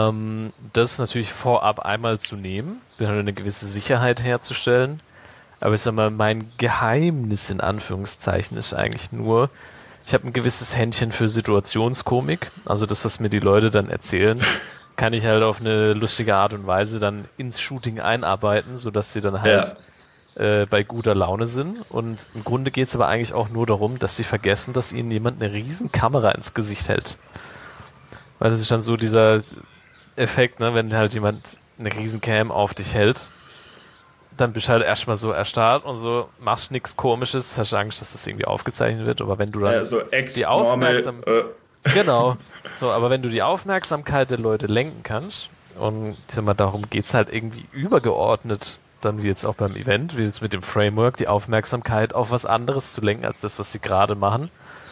Das ist natürlich vorab einmal zu nehmen, eine gewisse Sicherheit herzustellen. Aber ich sag mal, mein Geheimnis in Anführungszeichen ist eigentlich nur, ich habe ein gewisses Händchen für Situationskomik. Also das, was mir die Leute dann erzählen, kann ich halt auf eine lustige Art und Weise dann ins Shooting einarbeiten, sodass sie dann halt bei guter Laune sind. Und im Grunde geht es aber eigentlich auch nur darum, dass sie vergessen, dass ihnen jemand eine riesen Kamera ins Gesicht hält. Weil das ist dann so dieser Effekt, ne, wenn halt jemand eine riesen Cam auf dich hält, dann bist du halt erstmal so erstarrt und so, machst nichts Komisches, hast Angst, dass das irgendwie aufgezeichnet wird, aber wenn du dann so die Aufmerksamkeit genau, so, aber wenn du die Aufmerksamkeit der Leute lenken kannst, und ich sag mal, darum geht's halt irgendwie übergeordnet, dann wie jetzt auch beim Event, wie jetzt mit dem Framework, die Aufmerksamkeit auf was anderes zu lenken, als das, was sie gerade machen,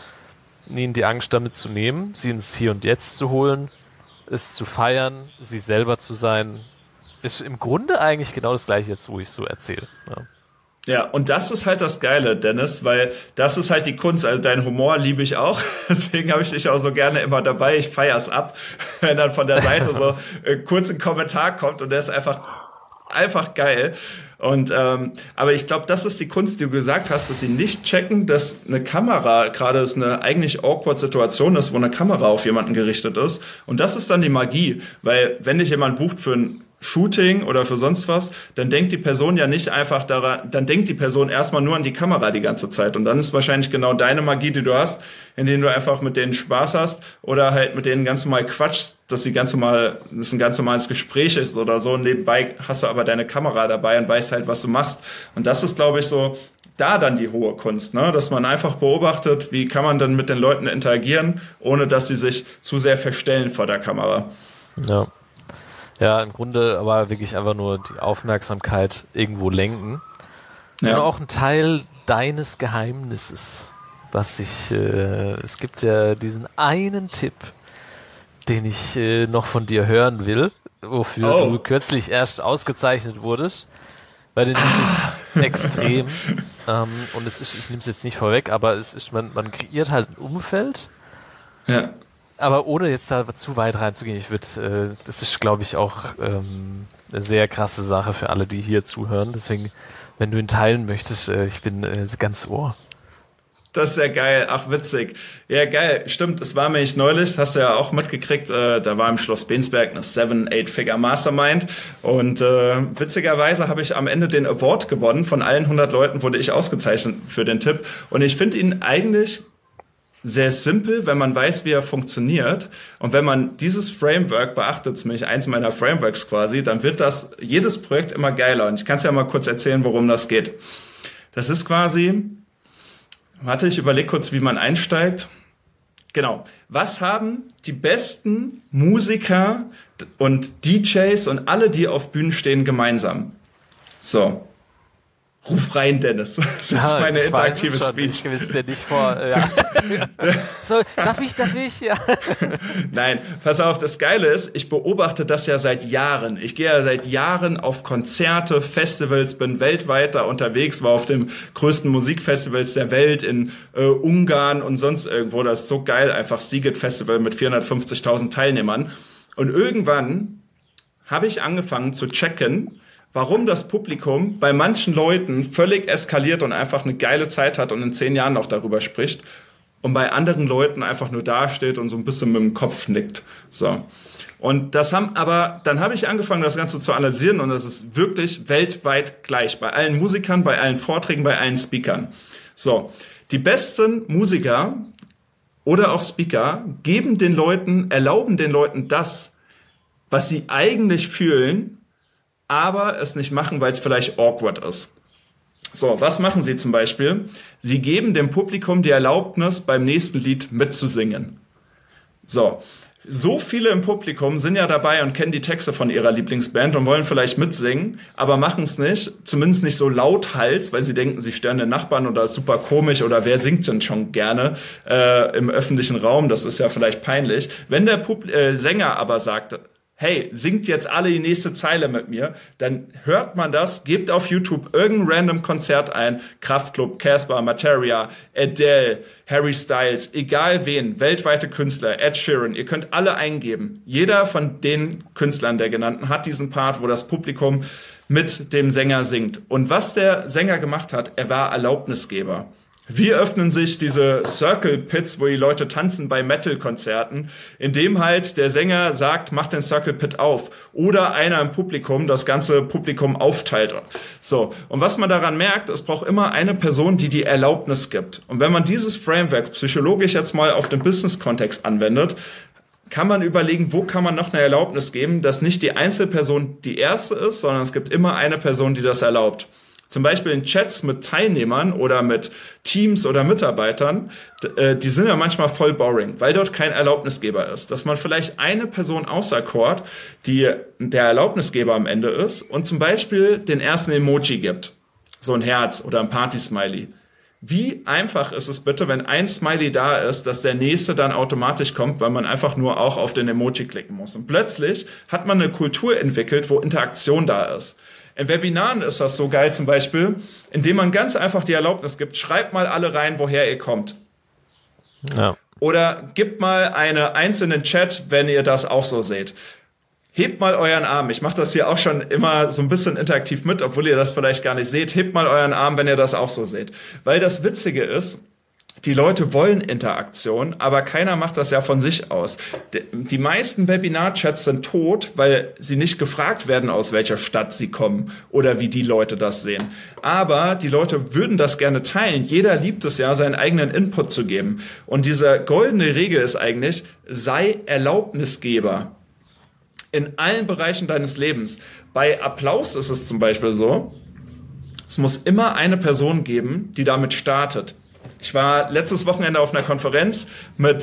ihnen die Angst damit zu nehmen, sie ins Hier und Jetzt zu holen, es zu feiern, sie selber zu sein, ist im Grunde eigentlich genau das Gleiche jetzt, wo ich so erzähle. Ja, und das ist halt das Geile, Dennis, weil das ist halt die Kunst. Also deinen Humor liebe ich auch, deswegen habe ich dich auch so gerne immer dabei. Ich feier's ab, wenn dann von der Seite so kurz ein Kommentar kommt und der ist einfach geil. Und aber ich glaube, das ist die Kunst, die du gesagt hast, dass sie nicht checken, dass eine Kamera gerade ist eine eigentlich awkward Situation ist, wo eine Kamera auf jemanden gerichtet ist. Und das ist dann die Magie, weil wenn dich jemand bucht für ein Shooting oder für sonst was, dann denkt die Person ja nicht einfach daran, dann denkt die Person erstmal nur an die Kamera die ganze Zeit. Und dann ist wahrscheinlich genau deine Magie, die du hast, indem du einfach mit denen Spaß hast oder halt mit denen ganz normal quatschst, dass ein ganz normales Gespräch ist oder so. Und nebenbei hast du aber deine Kamera dabei und weißt halt, was du machst. Und das ist, glaube ich, so da dann die hohe Kunst, ne? Dass man einfach beobachtet, wie kann man dann mit den Leuten interagieren, ohne dass sie sich zu sehr verstellen vor der Kamera. Ja. Ja, im Grunde aber wirklich einfach nur die Aufmerksamkeit irgendwo lenken. Ja. Und auch ein Teil deines Geheimnisses, es gibt ja diesen einen Tipp, den ich noch von dir hören will, wofür du kürzlich erst ausgezeichnet wurdest, weil den finde ich extrem. Und ich nehme es jetzt nicht vorweg, aber man kreiert halt ein Umfeld. Ja. Aber ohne jetzt da zu weit reinzugehen, das ist, glaube ich, auch eine sehr krasse Sache für alle, die hier zuhören. Deswegen, wenn du ihn teilen möchtest, ich bin ganz Ohr. Das ist ja geil. Ach, witzig. Ja, geil. Stimmt, es war nämlich neulich, hast du ja auch mitgekriegt, da war im Schloss Bensberg eine 7-8-Figure Mastermind und witzigerweise habe ich am Ende den Award gewonnen. Von allen 100 Leuten wurde ich ausgezeichnet für den Tipp und ich finde ihn eigentlich sehr simpel, wenn man weiß, wie er funktioniert. Und wenn man dieses Framework beachtet, nämlich eins meiner Frameworks quasi, dann wird jedes Projekt immer geiler. Und ich kann es ja mal kurz erzählen, worum das geht. Das ist quasi, ich überlege kurz, wie man einsteigt. Genau. Was haben die besten Musiker und DJs und alle, die auf Bühnen stehen, gemeinsam? So. Ruf rein, Dennis. Das ist meine interaktive Speech. Ich will es dir nicht vor. Ja. So, darf ich? Ja. Nein, pass auf, das Geile ist, ich beobachte das ja seit Jahren. Ich gehe ja seit Jahren auf Konzerte, Festivals, bin weltweit da unterwegs, war auf dem größten Musikfestivals der Welt in Ungarn und sonst irgendwo. Das ist so geil, einfach Sziget Festival mit 450.000 Teilnehmern. Und irgendwann habe ich angefangen zu checken, warum das Publikum bei manchen Leuten völlig eskaliert und einfach eine geile Zeit hat und in 10 Jahren noch darüber spricht und bei anderen Leuten einfach nur dasteht und so ein bisschen mit dem Kopf nickt. So. Und dann habe ich angefangen, das Ganze zu analysieren und das ist wirklich weltweit gleich. Bei allen Musikern, bei allen Vorträgen, bei allen Speakern. So. Die besten Musiker oder auch Speaker erlauben den Leuten das, was sie eigentlich fühlen, aber es nicht machen, weil es vielleicht awkward ist. So, was machen sie zum Beispiel? Sie geben dem Publikum die Erlaubnis, beim nächsten Lied mitzusingen. So viele im Publikum sind ja dabei und kennen die Texte von ihrer Lieblingsband und wollen vielleicht mitsingen, aber machen es nicht, zumindest nicht so lauthals, weil sie denken, sie stören den Nachbarn oder ist super komisch oder wer singt denn schon gerne im öffentlichen Raum, das ist ja vielleicht peinlich. Wenn der Sänger aber sagt, hey, singt jetzt alle die nächste Zeile mit mir, dann hört man das, gebt auf YouTube irgendein random Konzert ein, Kraftklub, Casper, Materia, Adele, Harry Styles, egal wen, weltweite Künstler, Ed Sheeran, ihr könnt alle eingeben. Jeder von den Künstlern, der genannten, hat diesen Part, wo das Publikum mit dem Sänger singt. Und was der Sänger gemacht hat, er war Erlaubnisgeber. Wie öffnen sich diese Circle Pits, wo die Leute tanzen bei Metal-Konzerten, indem halt der Sänger sagt, mach den Circle Pit auf. Oder einer im Publikum das ganze Publikum aufteilt. So. Und was man daran merkt, es braucht immer eine Person, die Erlaubnis gibt. Und wenn man dieses Framework psychologisch jetzt mal auf den Business-Kontext anwendet, kann man überlegen, wo kann man noch eine Erlaubnis geben, dass nicht die Einzelperson die erste ist, sondern es gibt immer eine Person, die das erlaubt. Zum Beispiel in Chats mit Teilnehmern oder mit Teams oder Mitarbeitern, die sind ja manchmal voll boring, weil dort kein Erlaubnisgeber ist. Dass man vielleicht eine Person auserkort, die der Erlaubnisgeber am Ende ist und zum Beispiel den ersten Emoji gibt. So ein Herz oder ein Party-Smiley. Wie einfach ist es bitte, wenn ein Smiley da ist, dass der nächste dann automatisch kommt, weil man einfach nur auch auf den Emoji klicken muss. Und plötzlich hat man eine Kultur entwickelt, wo Interaktion da ist. In Webinaren ist das so geil zum Beispiel, indem man ganz einfach die Erlaubnis gibt, schreibt mal alle rein, woher ihr kommt. Ja. Oder gebt mal eine einzelne Chat, wenn ihr das auch so seht. Hebt mal euren Arm. Ich mache das hier auch schon immer so ein bisschen interaktiv mit, obwohl ihr das vielleicht gar nicht seht. Hebt mal euren Arm, wenn ihr das auch so seht. Weil das Witzige ist, die Leute wollen Interaktion, aber keiner macht das ja von sich aus. Die meisten Webinar-Chats sind tot, weil sie nicht gefragt werden, aus welcher Stadt sie kommen oder wie die Leute das sehen. Aber die Leute würden das gerne teilen. Jeder liebt es ja, seinen eigenen Input zu geben. Und diese goldene Regel ist eigentlich, sei Erlaubnisgeber. In allen Bereichen deines Lebens. Bei Applaus ist es zum Beispiel so, es muss immer eine Person geben, die damit startet. Ich war letztes Wochenende auf einer Konferenz mit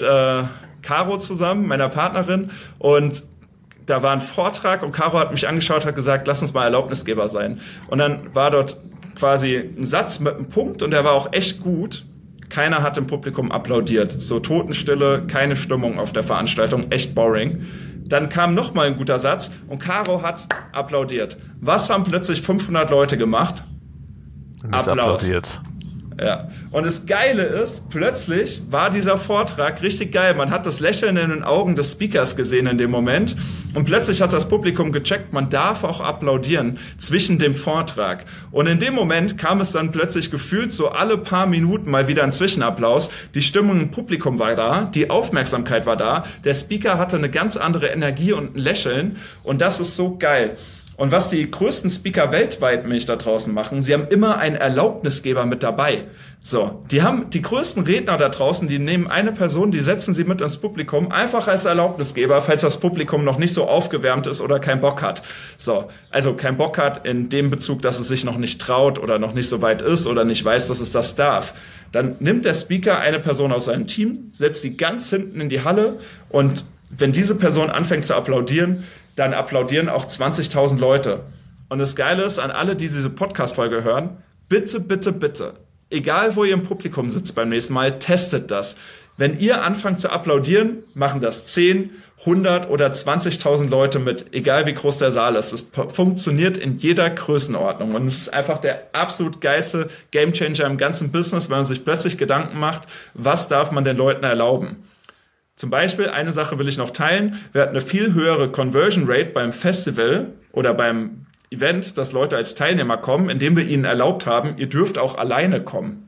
Caro zusammen, meiner Partnerin, und da war ein Vortrag und Caro hat mich angeschaut, hat gesagt, lass uns mal Erlaubnisgeber sein. Und dann war dort quasi ein Satz mit einem Punkt und der war auch echt gut. Keiner hat im Publikum applaudiert. So Totenstille, keine Stimmung auf der Veranstaltung, echt boring. Dann kam noch mal ein guter Satz und Caro hat applaudiert. Was haben plötzlich 500 Leute gemacht? Applaus. Applaudiert. Ja. Und das Geile ist, plötzlich war dieser Vortrag richtig geil. Man hat das Lächeln in den Augen des Speakers gesehen in dem Moment. Und plötzlich hat das Publikum gecheckt, man darf auch applaudieren zwischen dem Vortrag. Und in dem Moment kam es dann plötzlich gefühlt so alle paar Minuten mal wieder ein Zwischenapplaus. Die Stimmung im Publikum war da, die Aufmerksamkeit war da. Der Speaker hatte eine ganz andere Energie und ein Lächeln. Und das ist so geil. Und was die größten Speaker weltweit nämlich da draußen machen, sie haben immer einen Erlaubnisgeber mit dabei. So, die haben die größten Redner da draußen, die nehmen eine Person, die setzen sie mit ins Publikum, einfach als Erlaubnisgeber, falls das Publikum noch nicht so aufgewärmt ist oder keinen Bock hat. So, also keinen Bock hat in dem Bezug, dass es sich noch nicht traut oder noch nicht so weit ist oder nicht weiß, dass es das darf. Dann nimmt der Speaker eine Person aus seinem Team, setzt die ganz hinten in die Halle und wenn diese Person anfängt zu applaudieren, dann applaudieren auch 20.000 Leute. Und das Geile ist, an alle, die diese Podcast-Folge hören, bitte, bitte, bitte, egal wo ihr im Publikum sitzt beim nächsten Mal, testet das. Wenn ihr anfangt zu applaudieren, machen das 10, 100 oder 20.000 Leute mit, egal wie groß der Saal ist. Es funktioniert in jeder Größenordnung. Und es ist einfach der absolut geilste Gamechanger im ganzen Business, wenn man sich plötzlich Gedanken macht, was darf man den Leuten erlauben? Zum Beispiel, eine Sache will ich noch teilen. Wir hatten eine viel höhere Conversion Rate beim Festival oder beim Event, dass Leute als Teilnehmer kommen, indem wir ihnen erlaubt haben, ihr dürft auch alleine kommen.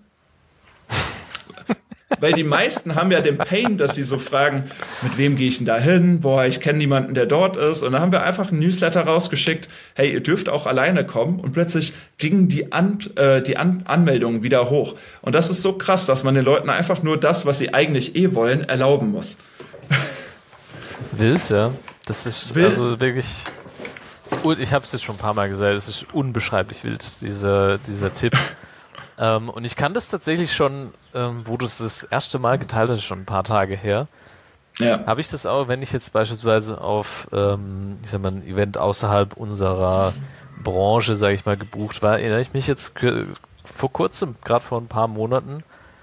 Weil die meisten haben ja den Pain, dass sie so fragen, mit wem gehe ich denn da hin? Boah, ich kenne niemanden, der dort ist. Und dann haben wir einfach einen Newsletter rausgeschickt, hey, ihr dürft auch alleine kommen. Und plötzlich gingen die Anmeldungen wieder hoch. Und das ist so krass, dass man den Leuten einfach nur das, was sie eigentlich wollen, erlauben muss. Wild, ja. Das ist wild. Also wirklich, ich habe es jetzt schon ein paar Mal gesagt, es ist unbeschreiblich wild, dieser Tipp. Und ich kann das tatsächlich schon, wo du es das erste Mal geteilt hast, schon ein paar Tage her. Ja. Habe ich das auch, wenn ich jetzt beispielsweise auf, ich sag mal, ein Event außerhalb unserer Branche, sage ich mal, gebucht war, erinnere ich mich jetzt vor kurzem, gerade vor ein paar Monaten,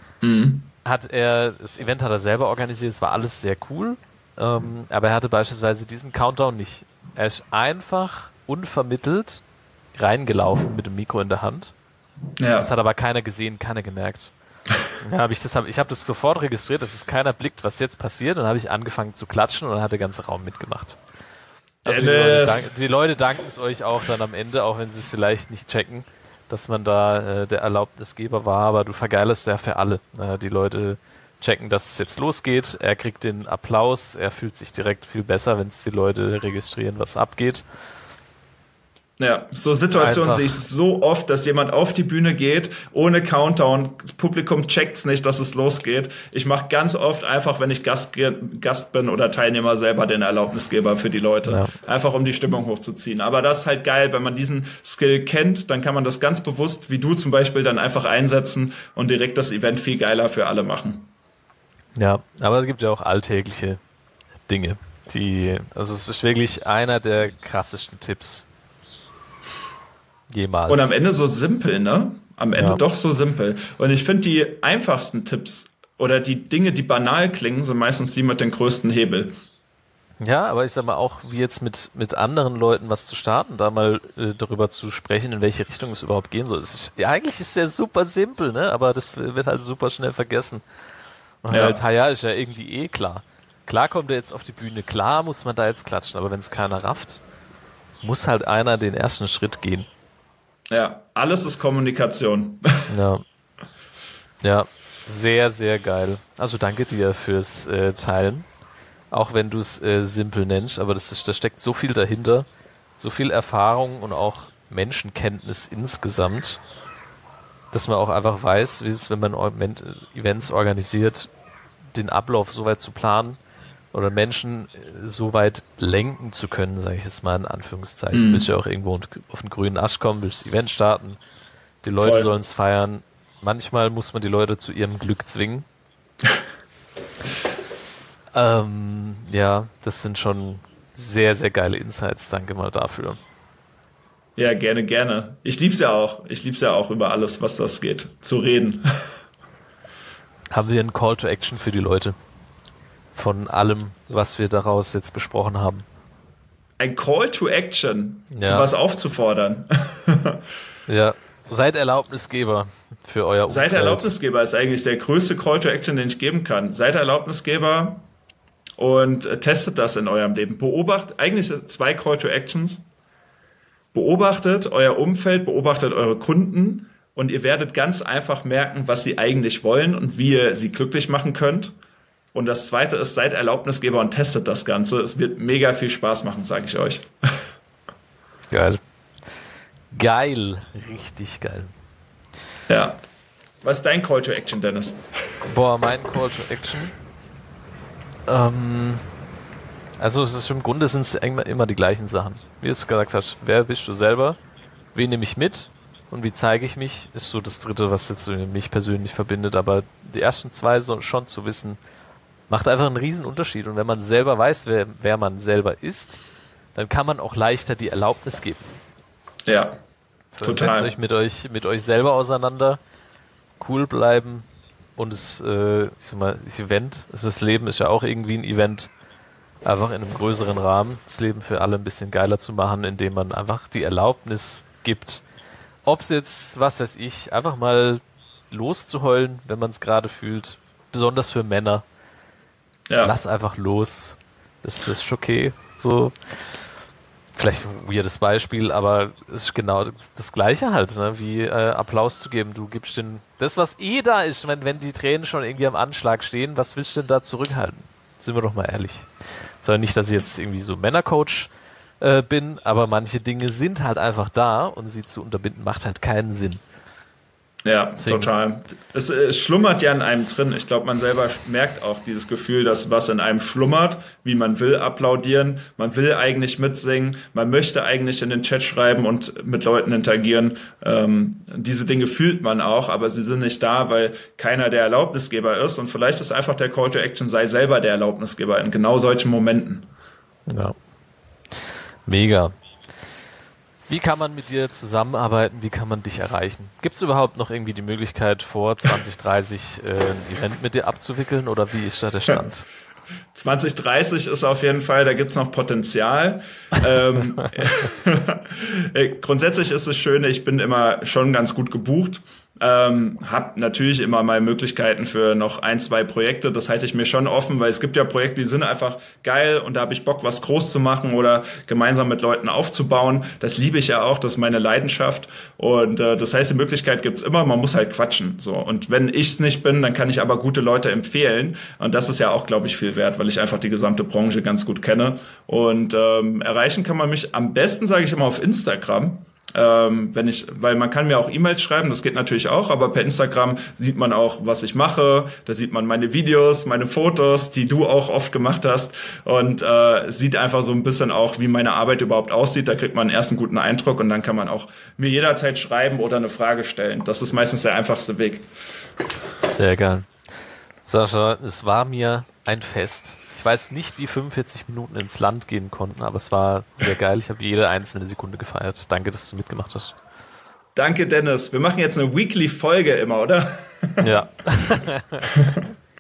das Event hat er selber organisiert, es war alles sehr cool, aber er hatte beispielsweise diesen Countdown nicht. Er ist einfach unvermittelt reingelaufen mit dem Mikro in der Hand. Ja. Das hat aber keiner gesehen, keiner gemerkt. Ja, ich habe das sofort registriert, dass es keiner blickt, was jetzt passiert. Dann habe ich angefangen zu klatschen und dann hat der ganze Raum mitgemacht. Also die Leute danken es euch auch dann am Ende, auch wenn sie es vielleicht nicht checken, dass man da der Erlaubnisgeber war, aber du vergeilerst ja für alle. Die Leute checken, dass es jetzt losgeht, er kriegt den Applaus, er fühlt sich direkt viel besser, wenn es die Leute registrieren, was abgeht. Ja, so Situationen sehe ich so oft, dass jemand auf die Bühne geht, ohne Countdown, das Publikum checkt's nicht, dass es losgeht. Ich mache ganz oft einfach, wenn ich Gast bin oder Teilnehmer, selber den Erlaubnisgeber für die Leute. Ja. Einfach um die Stimmung hochzuziehen. Aber das ist halt geil, wenn man diesen Skill kennt, dann kann man das ganz bewusst, wie du zum Beispiel, dann einfach einsetzen und direkt das Event viel geiler für alle machen. Ja, aber es gibt ja auch alltägliche Dinge, also es ist wirklich einer der krassesten Tipps jemals. Und am Ende so simpel, ne? Am Ende doch so simpel. Und ich finde, die einfachsten Tipps oder die Dinge, die banal klingen, sind meistens die mit den größten Hebel. Ja, aber ich sag mal auch, wie jetzt mit anderen Leuten was zu starten, da mal darüber zu sprechen, in welche Richtung es überhaupt gehen soll. Eigentlich ist es ja super simpel, ne? Aber das wird halt super schnell vergessen. Und ist ja irgendwie klar. Klar kommt er jetzt auf die Bühne, klar muss man da jetzt klatschen, aber wenn es keiner rafft, muss halt einer den ersten Schritt gehen. Ja, alles ist Kommunikation. Ja, sehr, sehr geil. Also danke dir fürs Teilen. Auch wenn du es simpel nennst, aber da steckt so viel dahinter. So viel Erfahrung und auch Menschenkenntnis insgesamt, dass man auch einfach weiß, wenn man Events organisiert, den Ablauf so weit zu planen oder Menschen so weit lenken zu können, sage ich jetzt mal in Anführungszeichen. Willst du ja auch irgendwo auf den grünen Ast kommen, willst das Event starten, die Leute sollen es feiern. Manchmal muss man die Leute zu ihrem Glück zwingen. Ja, das sind schon sehr, sehr geile Insights. Danke mal dafür. Ja, gerne, gerne. Ich lieb's ja auch. Ich lieb's ja auch, über alles, was das geht, zu reden. Haben wir einen Call to Action für die Leute? Von allem, was wir daraus jetzt besprochen haben. Ein Call to Action, zu was aufzufordern. Ja, seid Erlaubnisgeber für euer Umfeld. Seid Erlaubnisgeber ist eigentlich der größte Call to Action, den ich geben kann. Seid Erlaubnisgeber und testet das in eurem Leben. Eigentlich 2 Call to Actions. Beobachtet euer Umfeld, beobachtet eure Kunden und ihr werdet ganz einfach merken, was sie eigentlich wollen und wie ihr sie glücklich machen könnt. Und das Zweite ist, seid Erlaubnisgeber und testet das Ganze. Es wird mega viel Spaß machen, sage ich euch. Geil. Geil. Richtig geil. Ja. Was ist dein Call to Action, Dennis? Boah, mein Call to Action? Also es ist im Grunde sind es immer die gleichen Sachen. Wie du es gesagt hast, wer bist du selber? Wen nehme ich mit? Und wie zeige ich mich? Ist so das Dritte, was jetzt mich persönlich verbindet. Aber die ersten 2 schon zu wissen, macht einfach einen riesen Unterschied. Und wenn man selber weiß, wer man selber ist, dann kann man auch leichter die Erlaubnis geben. Ja, so, total. Setzt euch mit euch selber auseinander, cool bleiben und das Event, also das Leben ist ja auch irgendwie ein Event, einfach in einem größeren Rahmen, das Leben für alle ein bisschen geiler zu machen, indem man einfach die Erlaubnis gibt, ob es jetzt, was weiß ich, einfach mal loszuheulen, wenn man es gerade fühlt, besonders für Männer. Ja. Lass einfach los. Das ist okay. So. Vielleicht ein weirdes Beispiel, aber es ist genau das Gleiche halt, ne? Wie Applaus zu geben. Du gibst das, was da ist, wenn die Tränen schon irgendwie am Anschlag stehen, was willst du denn da zurückhalten? Sind wir doch mal ehrlich. Sondern nicht, dass ich jetzt irgendwie so Männercoach bin, aber manche Dinge sind halt einfach da und sie zu unterbinden macht halt keinen Sinn. Ja, total. Es schlummert ja in einem drin. Ich glaube, man selber merkt auch dieses Gefühl, dass was in einem schlummert, wie man will applaudieren, man will eigentlich mitsingen, man möchte eigentlich in den Chat schreiben und mit Leuten interagieren. Diese Dinge fühlt man auch, aber sie sind nicht da, weil keiner der Erlaubnisgeber ist. Und vielleicht ist einfach der Call to Action, sei selber der Erlaubnisgeber in genau solchen Momenten. Ja. Mega. Wie kann man mit dir zusammenarbeiten? Wie kann man dich erreichen? Gibt es überhaupt noch irgendwie die Möglichkeit, vor 2030 ein Event mit dir abzuwickeln oder wie ist da der Stand? 2030 ist auf jeden Fall, da gibt's noch Potenzial. Grundsätzlich ist es schön, ich bin immer schon ganz gut gebucht. Hab natürlich immer mal Möglichkeiten für noch 1, 2 Projekte. Das halte ich mir schon offen, weil es gibt ja Projekte, die sind einfach geil und da habe ich Bock, was groß zu machen oder gemeinsam mit Leuten aufzubauen. Das liebe ich ja auch, das ist meine Leidenschaft. Und das heißt, die Möglichkeit gibt's immer, man muss halt quatschen. So. Und wenn ich's nicht bin, dann kann ich aber gute Leute empfehlen. Und das ist ja auch, glaube ich, viel wert, weil ich einfach die gesamte Branche ganz gut kenne. Und erreichen kann man mich am besten, sage ich immer, auf Instagram. Weil man kann mir auch E-Mails schreiben, das geht natürlich auch, aber per Instagram sieht man auch, was ich mache, da sieht man meine Videos, meine Fotos, die du auch oft gemacht hast und sieht einfach so ein bisschen auch, wie meine Arbeit überhaupt aussieht, da kriegt man einen ersten guten Eindruck und dann kann man auch mir jederzeit schreiben oder eine Frage stellen. Das ist meistens der einfachste Weg. Sehr geil. Sascha, es war mir ein Fest. Ich weiß nicht, wie 45 Minuten ins Land gehen konnten, aber es war sehr geil. Ich habe jede einzelne Sekunde gefeiert. Danke, dass du mitgemacht hast. Danke, Dennis. Wir machen jetzt eine Weekly-Folge immer, oder? Ja.